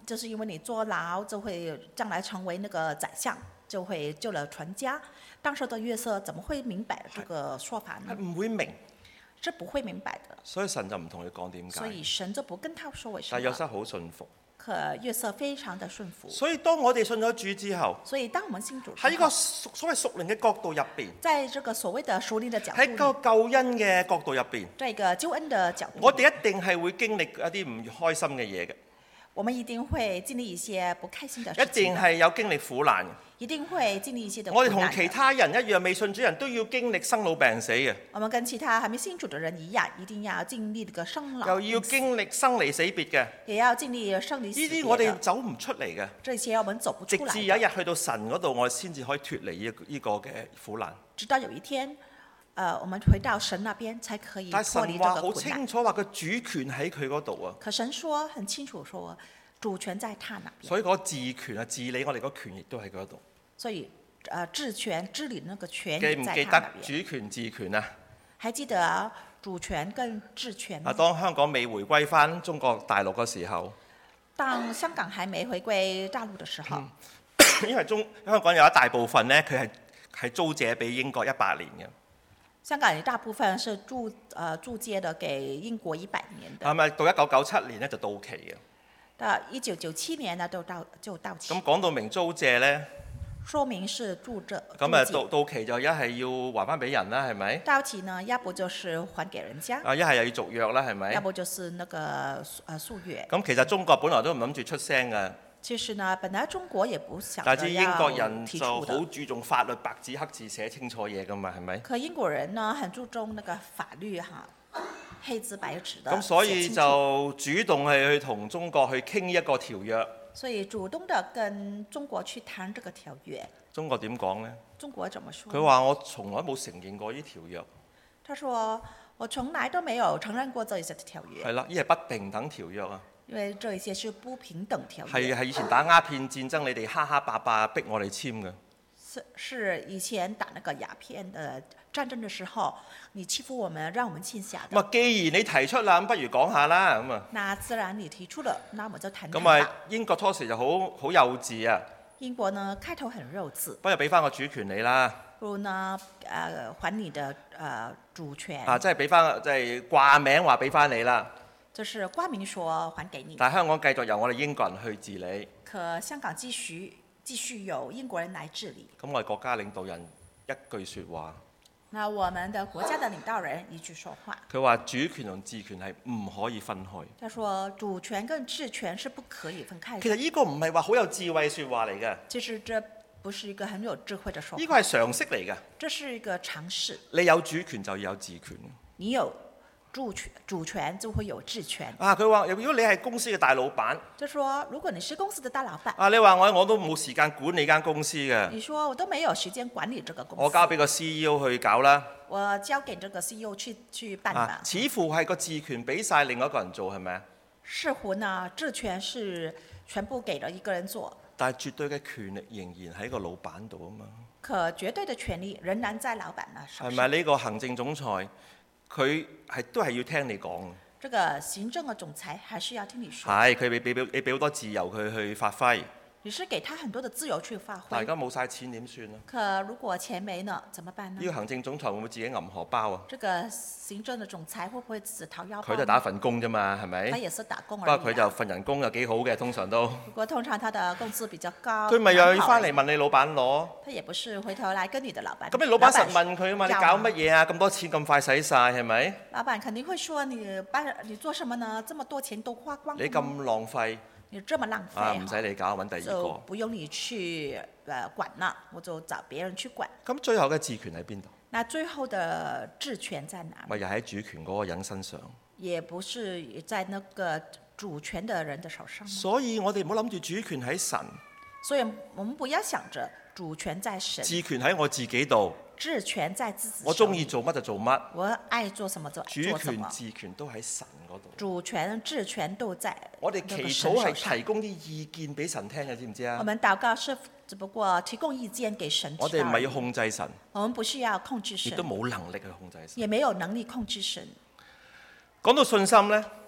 就是因為你坐牢就會將來成為那個宰相，就會救了全家。當時的約瑟怎麼會明白這個說法呢？ 係唔會明， 是不會明白的。 所以神就唔同佢講點解。 所以神就不跟他說為什麼。 但約瑟好信服。 可約瑟非常的順服。 所以當我哋信咗主之後， 所以當我們信主喺呢個所謂屬靈嘅角度入邊， 在這個所謂的屬靈的角度， 喺個救恩嘅角度入邊， 這個救恩的角度， 我哋一定係會經歷一啲唔開心嘅嘢嘅。 我們一定會經歷一些不開心的事情。 一定係有經歷苦難嘅。 一定會經歷一些的苦難。 我哋同其他人一樣，未信主人都要經歷生老病死嘅。 我們跟其他還沒信主的人一樣，一定要經歷呢個生老。 又要經歷生離死別嘅。 也要經歷生離死別。 呢啲我哋走唔出嚟嘅。 這些我們走不出來。 直至有一日去到神嗰度，我哋先至可以脫離呢呢個嘅苦難。 直到有一天，呃，我們回到神那邊，才可以脫離這個苦難。 但神話好清楚，話個主權喺佢嗰度啊。 可神說很清楚說，主權在他那邊。 所以嗰個治權啊，治理我哋嗰權亦都喺嗰度。 所以，呃，治權治理那個權記唔記得主權治權啊？ 還記得、啊、主權跟治權嗎？ 啊，當香港未回歸翻中國大陸嘅時候， 當香港還沒回歸大陸嘅時候， 嗯、因為中香港有一大部分呢，佢係係租借俾英國一百年嘅。 香港有大部分是租呃租借的給英國一百年的。 係咪到一九九七年呢就到期嘅？ 到一九九七年呢都到就到期。 咁講到明租借呢？ 說明是租借。 咁啊到到期就一係要還翻俾人啦，係咪？ 到期呢，要不就是還給人家。 啊，一係又要續約啦，係咪？ 要不就是那個呃續約。 咁其實中國本來都唔諗住出聲嘅。 其實呢，本來中國也不想。 但係英國人就好注重法律，白紙黑字寫清楚嘢噶嘛，係咪？ 可英國人呢，很注重那個法律哈，黑字白紙的。 咁所以就主動係去同中國去傾一個條約。 所以主動的跟中國去談這個條約。 中國點講呢？ 中國怎麼說？ 佢話我從來冇承認過呢條約。 他說我從來都沒有承認過這一些條約。 係啦，呢係不平等條約啊。 因為這一些是不平等條約。 係係以前打鴉片戰爭，你哋哈哈霸霸逼我哋簽嘅。 是是以前打那個鴉片的戰爭的時候，你欺負我們，讓我們簽下的。 咁啊，既然你提出啦，咁不如講下啦，咁啊。 那自然你提出了，那我們就談談。 咁啊，英國初時就好好幼稚啊。 英國呢開頭很幼稚。 不如俾翻個主權你啦。 不如呢，誒、呃、還你的誒、呃、主權。 啊，即係俾翻，即係掛名話俾翻你啦。 就是掛名說還給你。 但係香港繼續由我哋英國人去治理。 可香港繼續繼續由英國人來治理。 咁我哋國家領導人一句説話。 那我們的國家的領導人一句說話。 佢話主權同治權係唔可以分開。 他說主權跟治權是不可以分開的。 其實呢個唔係話好有智慧説話嚟嘅。 其實這不是一個很有智慧的說話。 呢個係常識嚟嘅。 這是一個常識。 你有主權就要有治權。 你有主權，主權就會有治權。 啊！佢話：如果你係公司嘅大老闆， 就說如果你是公司的大老闆， 啊！你話我我都冇時間管理間公司嘅。 你說我都沒有時間管理這個公司。 我交俾個 C E O 去搞啦。 我交給這個 C E O 去去辦吧。 啊！似乎係個治權俾晒另外一個人做，係咪啊？ 似乎呢，治權是全部給了一個人做。 但係絕對嘅權力仍然喺個老闆度啊嘛。 可絕對嘅權力仍然在老闆那手上。 係咪呢個行政總裁？佢係都係要聽你講。 這個行政嘅總裁還是要聽你說。 係，佢俾俾俾你俾好多自由佢去發揮。 你是給他很多的自由去發揮。 大家冇晒錢點算啊？ 可如果錢沒呢，怎麼辦呢？ 呢個行政總裁會唔會自己揞荷包啊？ 這個行政的總裁會不會自掏腰包？ 佢就打份工啫嘛，係咪？ 他也是打工而已。 不過佢就份人工又幾好嘅，通常都。 不過通常他的工資比較高。 佢咪又要翻嚟問你老闆攞？ 他也不是回頭來跟你的老闆。 咁你老闆實問佢啊嘛？你搞乜嘢啊？咁多錢咁快使晒係咪？ 老闆肯定會說你辦你做什麼呢？這麼多錢都花光。 你咁浪費。 你這麼浪費啊！唔使你搞，揾第二個。 就不用你去誒管啦，我就找別人去管。 咁最後嘅治權喺邊度？ 那最後的治權在哪？ 咪又喺主權嗰個人身上。 也不是在那個主權的人的手上。 所以我哋唔好諗住主權喺神。 所以我們不要想着主權在神。 治權喺我自己度。 治權在自己。 我中意做乜就做乜。 我愛做什麼就做什麼。 主權治權都喺神嗰度。 主權治權都在。 我哋祈禱係提供啲意見俾神聽嘅，知唔知啊？ 我們禱告是只不過提供意見給神。 我哋唔係要控制神。 我們不需要控制神。 亦都冇能力去控制神。 也沒有能力控制神。 講到信心呢，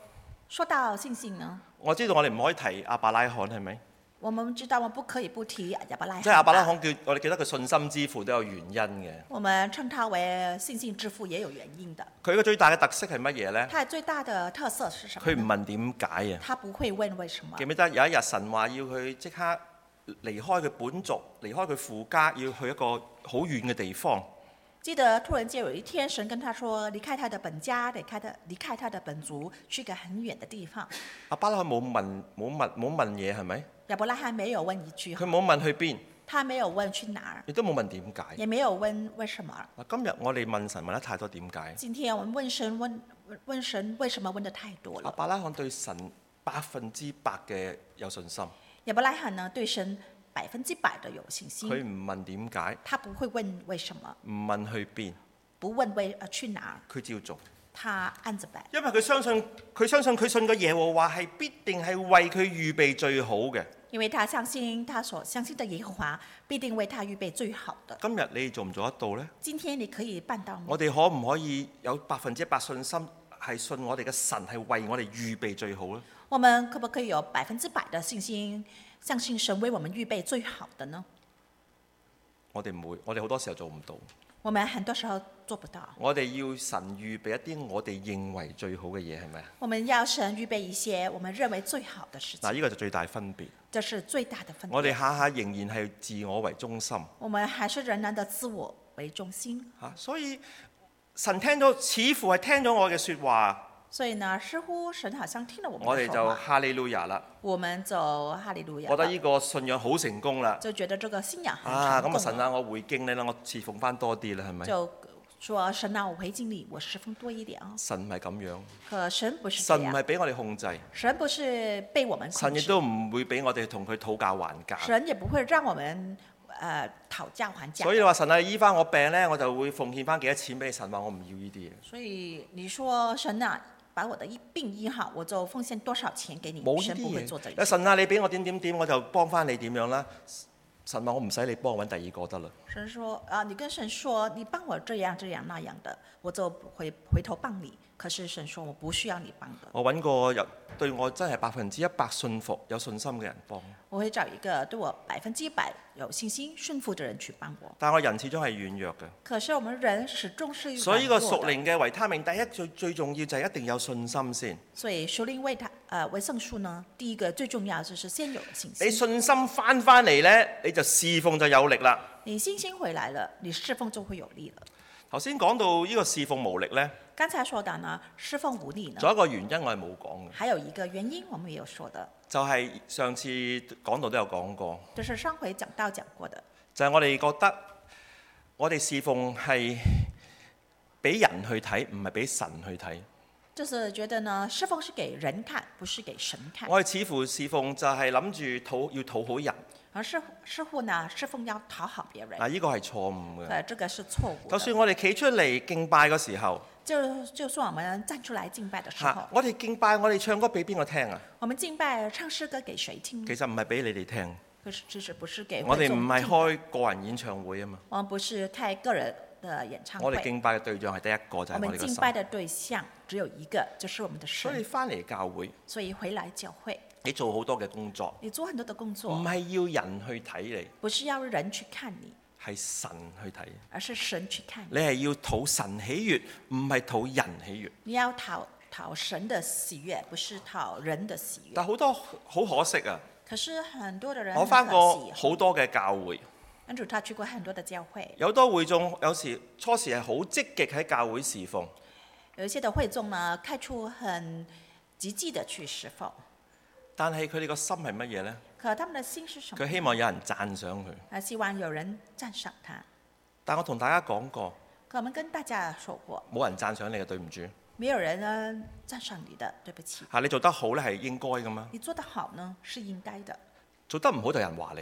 說到信心呢， 我知道我哋唔可以提亞伯拉罕係咪？ 我們知道我們不可以不提亞伯拉罕。 即係亞伯拉罕叫我哋記得佢信心之父都有原因嘅。 我們稱他為信心之父也有原因的。 佢個最大嘅特色係乜嘢呢？ 他最大的特色是什麼呢？ 佢唔問點解啊！ 他不會問為什麼。 記唔記得有一日神話要佢即刻離開佢本族，離開佢父家，要去一個好遠嘅地方。 記得突然間有一天，神跟他說：離開他的本家，離開他離開他的本族，去一個很遠的地方。 亞伯拉罕冇問冇問冇問嘢係咪？ 亞伯拉罕沒有問一句， 佢冇問去邊， 他沒有問去哪兒， 亦都冇問點解。 也沒有問為什麼。 嗱，今日我哋問神問得太多點解。 今天我們問神問問神為什麼問得太多了。 亞伯拉罕對神百分之百嘅有信心。 亞伯拉罕呢對神百分之百的有信心。 佢唔問點解， 他不會問為什麼， 唔問去邊， 不問為呃去哪兒， 佢照做。 他按着辦。 因為佢相信佢相信佢信嘅耶和華係必定係為佢預備最好嘅。 因為他相信他所相信的耶和華必定為他預備最好的。 今日你做唔做得到呢？ 今天你可以辦到嗎？ 我哋可唔可以有百分之一百信心，係信我哋嘅神係為我哋預備最好呢？ 我們可不可以有百分之百的信心，相信神為我們預備最好的呢？ 我哋唔會，我哋好多時候做唔到。 我們很多時候做不到。 我哋要神預備一啲我哋認為最好嘅嘢，係咪啊？ 我們要神預備一些我們認為最好的事情。 嗱，呢個就最大分別。 這是最大的分別。 我哋下下仍然係自我為中心。 我們還是仍然的自我為中心。 嚇，所以神聽咗，似乎係聽咗我嘅説話。 所以呢，似乎神好像聽了我們我哋就的說話。 哈利路亞啦。 我們就哈利路亞。 覺得呢個信仰好成功啦。 就覺得這個信仰很啊， 成功。 咁啊神啊，我回敬你啦，我侍奉翻多啲啦，係咪？ 就說神啊，我回敬你，我侍奉多一點啊。 神唔係咁樣。 可神不是這樣。 神唔係俾我哋控制。 神不是被我們控制。 神亦都唔會俾我哋同佢討價還價。 神也不會讓我們呃討價還價。 所以你話神啊，醫翻我病咧，我就會奉獻翻幾多錢俾你。神話我唔要呢啲嘢。 所以你說神啊，把我的病醫好，我就奉獻多少錢給你？ 冇呢神不會啲做這嘢。有神啊，你俾我點點點，我就幫翻你點樣啦。神話我唔使你幫我揾第二個得啦。 神說啊，你跟神說，你幫我這樣這樣那樣的，我就回回頭幫你。可是神說我不需要你幫的。 我揾個有對我真係百分之一百信服、有信心嘅人幫。 我會找一個對我百分之一百有信心、順服的人去幫我。 但係我人始終係軟弱嘅。 可是我們人始終是軟弱的。 所以呢個屬靈嘅維他命，第一最最重要就係一定有信心先。 所以屬靈維他呃維生素呢，第一個最重要就是先有信心。 你信心翻翻嚟呢，你就侍奉就有力啦。 你信心回來了，你侍奉就會有力了。頭先講到呢個侍奉無力呢， 剛才說到呢，侍奉無力呢， 仲有一個原因我係冇講嘅。 還有一個原因我們也有說的， 就係上次講到都有講過。 就是上回講到講過的， 就係我哋覺得我哋侍奉係俾人去睇，唔係俾神去睇。 就是覺得呢，侍奉是給人看，不是給神看。 我哋似乎侍奉就係諗住討要討好人。 而是似乎呢，侍奉要討好別人。 嗱，呢個係錯誤嘅。 誒，這個是錯誤的。 就算我哋企出嚟敬拜嘅時候， 就就算我們站出來敬拜的時候， 我哋敬拜，我哋唱歌俾邊個聽啊？ 我們敬拜唱詩歌給誰聽？ 其實唔係俾你哋聽。 可是其實不是給我哋唔係開個人演唱會啊嘛。 我們不是開個人的演唱會。 我哋敬拜嘅對象係得一個，就係我哋嘅神。 我們敬拜的對象只有一個，就是我們的神。 所以翻嚟教會， 所以回來教會， 你做好多嘅工作， 你做很多的工作， 唔係要人去睇你， 不是要人去看你， 係神去睇， 而是神去看你。 你係要討神喜悅，唔係討人喜悅。 你要討討神的喜悅，不是討人的喜悅。 但好多好可惜啊！ 可是很多的人， 我翻過好多嘅教會， 跟住他去過很多的教會， 有多會眾有時初時係好積極喺教會侍奉， 有一些的會眾呢，開出很積極的去侍奉。 但係佢哋個心係乜嘢呢？ 可他們的心是什麼？ 佢希望有人讚賞佢。 他希望有人讚賞他。 但我同大家講過， 可我們跟大家說過， 冇人讚賞你嘅，對唔住。 沒有人呢讚賞你的，對不起。 嚇，你做得好咧係應該噶嘛？ 你做得好呢是應該的。 做得唔好就有人話你。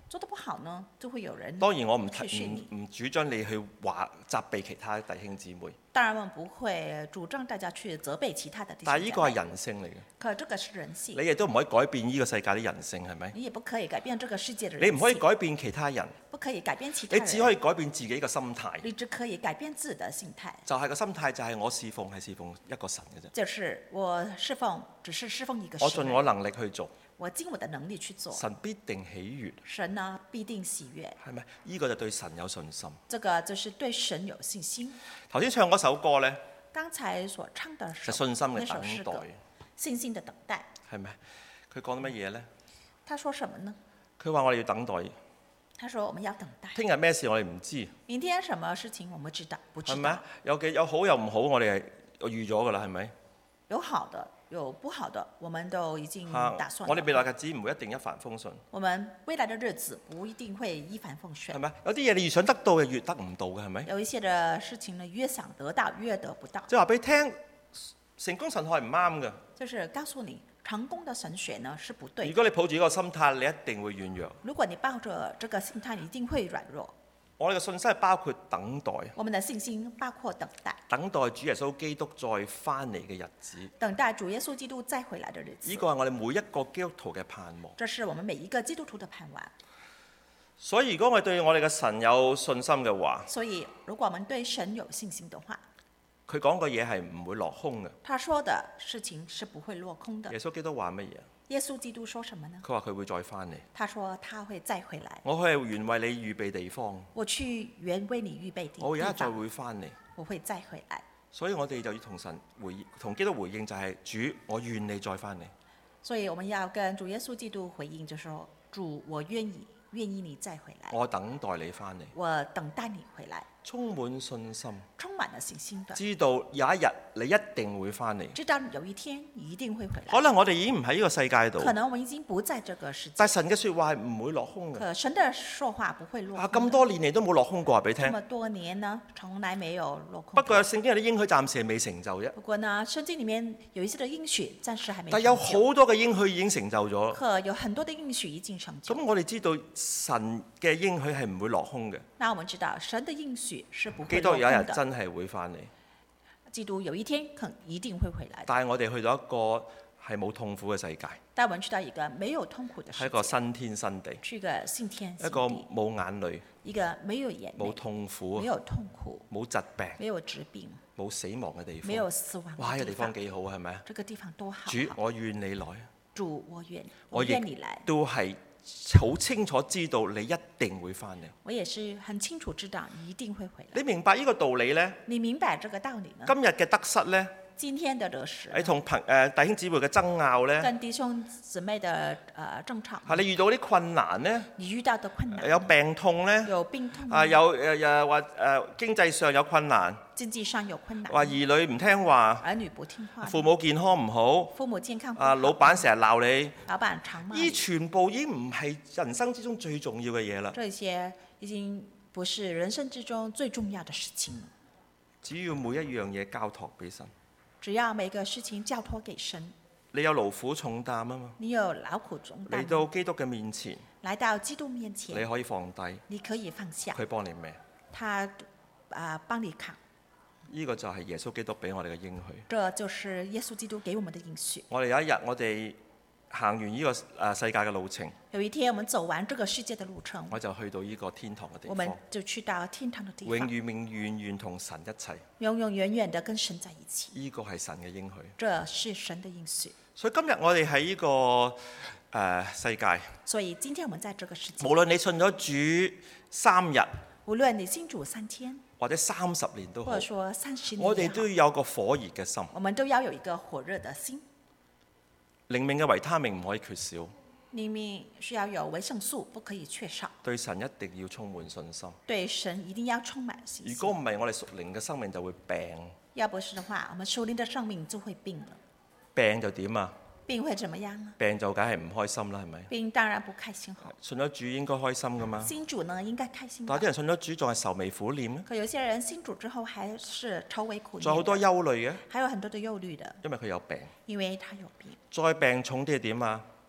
做得不好呢，就會有人當然我唔去訓你。 唔唔主張你去話責備其他弟兄姊妹， 當然我們不會主張大家去責備其他的弟兄但係呢個係姐妹。 人性嚟嘅， 可這個是人性， 你亦都唔可以改變呢個世界啲人性，係咪？ 你也不可以改變這個世界的人你性。 唔可以改變其他人， 不可以改變其他人。 你只可以改變自己嘅心態。 你只可以改變自己的心態。 就係個心態就係我侍奉係侍奉一個神嘅啫， 就是我侍奉，只是侍奉一個我神。 盡我能力去做， 我盡我的能力去做。 神必定喜悅， 神呢必定喜悅。 係咪？呢個就對神有信心。 這個就是對神有信心。 頭先唱嗰首歌呢， 剛才所唱的就信心嘅那首詩歌等待， 信心的等待。 係咪？佢講啲乜嘢呢？ 他說什麼呢？ 佢話我哋要等待， 他說我們要等待。 聽日咩事我哋唔知， 明天什麼事情我們知道不知道？ 係咪？有幾有好有唔好，我哋係預咗㗎啦，係咪？ 有好的，有不好的，我們都已經嚇打算了。 我哋未來嘅日子唔會一定一帆風順， 我們未來的日子不一定會一帆風順。 係咪？有啲嘢你越想得到嘅越得唔到嘅，係咪？ 有一些的事情呢，越想得到越得不到。 即係話俾你聽，成功神學係唔啱嘅。 就是告訴你，成功的神學呢是不對的。 如果你抱住呢個心態，你一定會軟弱。 如果你抱着這個心態，你一定會軟弱。 我哋嘅信心係包括等待， 我們的信心包括等待， 等待主耶穌基督再翻嚟嘅日子。 等待主耶穌基督再回來的日子。 呢個係我哋每一個基督徒嘅盼望。 這是我們每一個基督徒的盼望。 所以如果我哋對我哋嘅神有信心嘅話， 所以如果我們對神有信心的話， 佢講嘅嘢係唔會落空嘅。 他說的事情是不會落空的耶。穌基督話乜嘢？ 耶穌基督說什麼呢？ 佢話佢會再翻嚟。 他說他會再回來。 我係原為你預備地方， 我去原為你預備地我而家再地方， 會翻嚟。 我會再回來。 所以我哋就要同神回應，同基督回應就係、主，我願你再翻嚟。 所以我們要跟主耶穌基督回應，就說主，我願意，願意你再回來。 我等待你翻嚟， 我等待你回來， 充滿信心， 充滿了信心的， 知道有一日你一定會翻嚟。 知道有一天你一定會回來。 可能我哋已經唔喺呢個世界度， 可能我們已經不在這個世界， 但神嘅説話係唔會落空嘅。 可神的說話不會落啊， 空的。 咁多年嚟都冇落空過，話俾你聽。 這麼多年呢，從來沒有落空。 不過聖經有啲應許暫時係未成就啫， 不過呢，聖經裡面有一些的應許暫時還沒成就。 但有好多嘅應許已經成就咗。 可有很多的應許已經成就。 咁我哋知道神嘅應許係唔會落空嘅。 那我們知道神的應許是不會基督有一日落空的。 真係會翻嚟， 基督有一天肯一定會回來的。 帶我哋去到一個係冇痛苦嘅世界， 帶我們去到一個沒有痛苦的世界， 係一個新天新地， 去一個新天新一個地， 冇眼淚、 一個沒有眼冇淚、 痛苦沒、有痛苦、 冇疾病、 沒有疾病、 冇死亡嘅地沒有方。 死亡哇！呢個地的地方方，幾好啊，係咪啊？ 這個地方多好啊！ 主，我願你來。 主，我願， 我我願亦你來。 都係好清楚知道你一定會翻嚟。 我也是很清楚知道你一定會回來。 你明白呢個道理呢？ 你明白這個道理呢？ 今日嘅得失呢， 今天的得失， 你同朋誒弟兄姊妹嘅爭拗呢， 跟弟兄姊妹的呃爭吵， 係你遇到啲困難呢， 你遇到的困難， 有病痛呢， 有病痛啊有誒誒話誒經濟上有困難， 經濟上有困難， 話兒女唔聽話， 兒女不聽話， 父母健康唔好， 父母健康不好， 啊老闆成日鬧你， 老闆常罵呢你， 全部已經唔係人生之中最重要嘅嘢啦。 這些已經不是人生之中最重要的事情了。 只要每一樣嘢交託俾神， 只要每個事情交託給神， 你有勞苦重擔啊嘛， 你有勞苦重擔， 嚟到基督嘅面前， 來到基督面你前， 可以放低， 你可以放下， 佢幫你孭。 他啊幫你扛。 呢個就係耶穌基督俾我哋嘅應許。 這就是耶穌基督給我們的應許。 我哋有一日，我哋行完呢個誒世界嘅路程， 有一天，我們走完這個世界的路程， 我就去到呢個天堂嘅地我們方， 就去到天堂的地永方， 遠永遠遠同神一齊。 永永遠遠的跟神在一起。 呢個係神嘅應許。 這是神的應許。 所以今日我哋喺呢個誒、呃、世界， 所以今天我們在這個世界， 無論你信咗主三日無論你信主三天， 或者三十年都好或者，說三十年也好， 我哋都要有個火熱嘅心。 我們都要有一個火熱的心。 靈命嘅維他命唔可以缺少， 裡面需要有維生素，不可以缺少。 對神一定要充滿信心。 對神一定要充滿信心。 如果唔係，我哋屬靈嘅生命就會病。 要不是的話，我們屬靈的生命就會病了。 病就點啊？ 病會怎麼樣呢？ 病就梗係唔開心啦，係咪？ 病當然不開心好。 信咗主應該開心噶嘛。 信主呢應該開心的。 但係啲人信咗主仲係愁眉苦臉咧， 可有些人信主之後還是愁眉苦臉， 仲有好多憂慮嘅， 還有很多的憂慮的， 因為佢有病。 因為他有病。 再病重啲係點啊？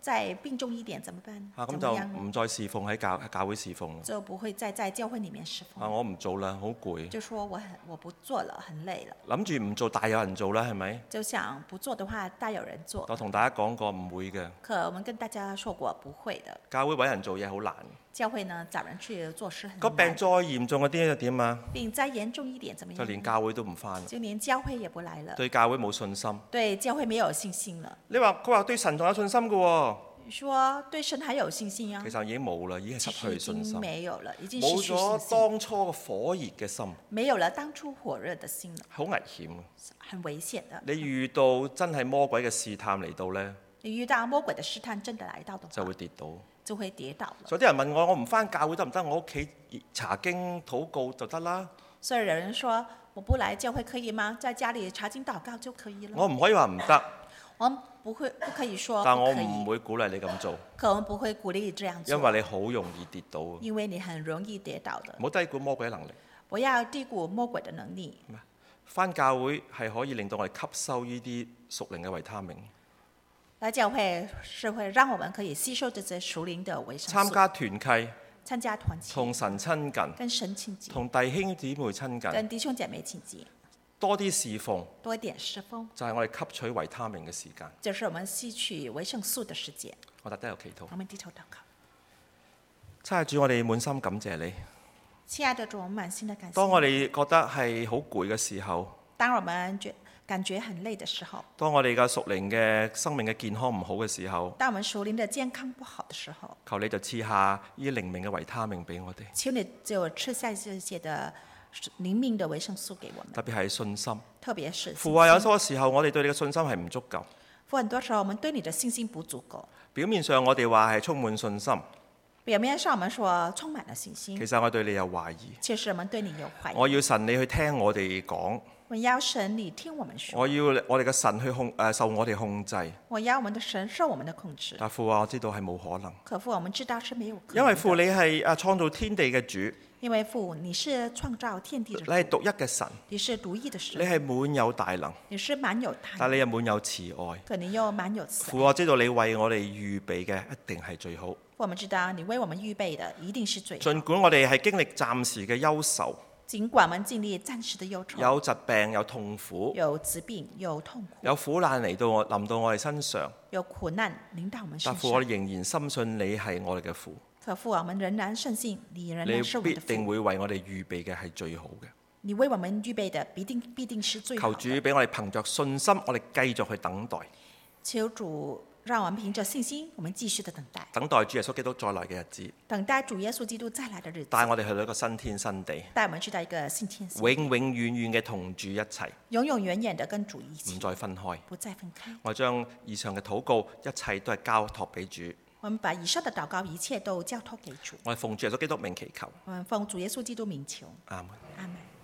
再病重一點怎麼辦？ 啊，咁就怎麼樣呢？ 唔再侍奉喺教教會侍奉。 就不會再在教會裡面侍啊， 奉。 我唔做啦，好攰。 就說我很我不做了，很累了。 諗住唔做，大有人做啦，係咪？ 就想不做的話，大有人做。 我同大家講過唔會嘅。 可我們跟大家說過不會的。 教會揾人做嘢好難。 教會呢找人去做事很難。 個病再嚴重嗰啲又點啊？ 病再嚴重一點怎麼樣？ 就連教會都唔返， 就連教會也不來了。 對教會冇信心。 對教會沒有信心了。 你話佢話對神仲有信心嘅喎？ 說對神還有信心啊？ 其實已經冇啦，已經係失去信心。 沒有了，已經失冇去信咗心。 當初嘅火熱嘅心。 沒有了當初火熱的心了。 好危險啊！ 很危險的。 你遇到真係魔鬼嘅試探嚟到呢， 你遇到魔鬼的試探真的來到的話， 就會跌倒。 就會跌倒了。 所以啲人問我：我唔返教會得唔得？我屋企查經禱告就得啦。 所以有人說：我不來教會可以嗎？在家裡查經禱告就可以了。 我唔可以話唔得， 我們不會不可以說不可以， 但我唔會鼓勵你咁做， 可我們不會鼓勵這樣做， 因為你好容易跌倒。 因為你很容易跌倒的。 唔好低估魔鬼嘅能力。 不要低估魔鬼的能力。 返教會係可以令到我哋吸收呢啲屬靈嘅維他命。 來教會是會讓我們可以吸收這些屬靈的維生素。 參加團契， 參加團契， 同神親近， 跟神親近， 同弟兄姊妹親近， 跟弟兄姐妹親近， 多啲侍奉， 多一點侍奉， 就係我哋吸取維他命嘅時間。 就是我們吸取維生素的時間。 我特登有祈禱。 我們低頭禱告。 親愛主，我哋滿心感謝你。 親愛的主，我們滿心的感謝。 當我哋覺得係好攰嘅時候， 當我們覺感覺很累的時候， 當我哋嘅屬靈嘅生命嘅健康唔好嘅時候， 當我們屬靈的健康不好的時候， 求你就賜下呢啲靈命嘅維他命俾我哋。 求你就吃下這些的靈命的維生素給我們， 特別係信心。 特別是父啊，有多時候我哋對你嘅信心係唔足夠。 父，很多時候我們對你的信心不足夠。 表面上我哋話係充滿信心， 表面上我們說充滿了信心， 其實我對你有懷疑。 其實我們對你有懷疑。 我要神你去聽我哋講。 我要神你聽我們說。 我要我哋嘅神去控誒、呃、受我哋控制。 我要我們的神受我們的控制。 但父啊，我知道係冇可能。 可父，我們知道是沒有可能的。 因為父你係誒創造天地嘅主。 因為父你是創造天地的主。 你係獨一嘅神。 你是獨一的神。 你係滿有大能。 你是滿有大能。 但你又滿有慈愛。 可你又滿有慈愛。 父，我知道你為我哋預備嘅一定係最好。 我們知道你為我們預備的一定是最好。 儘管我哋係經歷暫時嘅憂愁。 儘管我們經歷暫時的憂愁， 有疾病，有痛苦， 有疾病，有痛苦， 有苦難嚟到我臨到我哋身上， 有苦難臨到我們身上。 但父，我哋仍然深信你係我哋嘅父。 可父，我們仍然深信你仍然是我你們的父。 必定會為我哋預備嘅係最好嘅。 你為我們預備的必定必定是最好的。 求主俾我哋憑着信心，我哋繼續去等待。 求主讓我們憑着信心，我們繼續的等待。 等待主耶穌基督再來嘅日子。 等待主耶穌基督再來的日子。 帶我哋去到一個新天新地。 帶我們去到一個新天新地。 地。 永永遠遠嘅同住一齊。 永永遠遠的跟主一起。 唔再分開。 不再分開。 我將以上嘅禱告一切都係交託俾主。 我們把以上的禱告一切都交託給主。 我哋奉主耶穌基督名祈求。 我們奉主耶穌基督名求。 阿門。 阿門。